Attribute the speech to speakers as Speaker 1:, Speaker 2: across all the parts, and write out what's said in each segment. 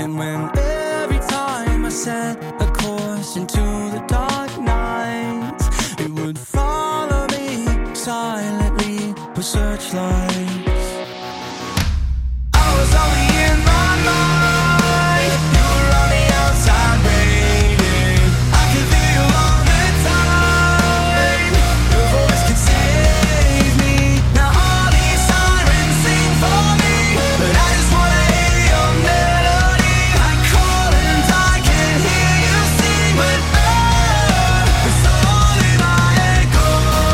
Speaker 1: And when every time I set a course into the dark nights, it would follow me silently with searchlights. I was only in my mind, you were on the outside waiting. I could feel all the time, your voice could save me. Now all these sirens sing for me, but I just wanna hear your melody. I call and I can hear you sing, but it's only my echo.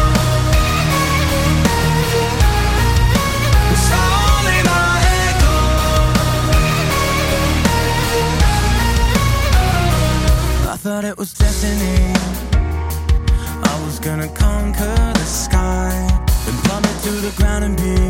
Speaker 1: It's only my echo. I thought it was destiny. I was gonna conquer the sky, then plummet to the ground and be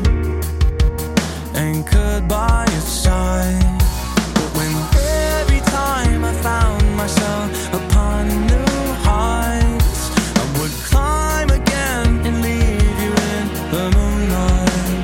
Speaker 1: anchored by your side. But when every time I found myself upon new heights, I would climb again and leave you in the moonlight.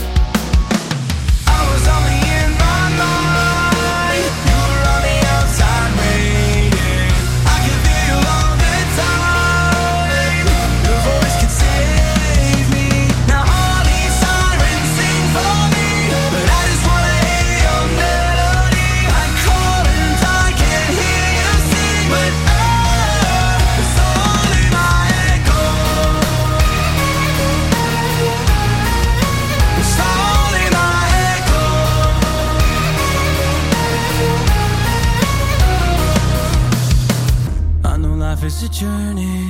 Speaker 1: I was only in my mind, you were on the outside waiting. I could feel all the time, your voice could save me. Now all these sirens sing for me, but I just wanna hear your melody. I call and I can hear you sing, but it's only my echo. It's only my echo. I know life is a journey,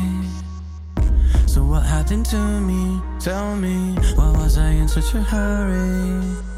Speaker 1: so what happened to me? Tell me, why was I in such a hurry?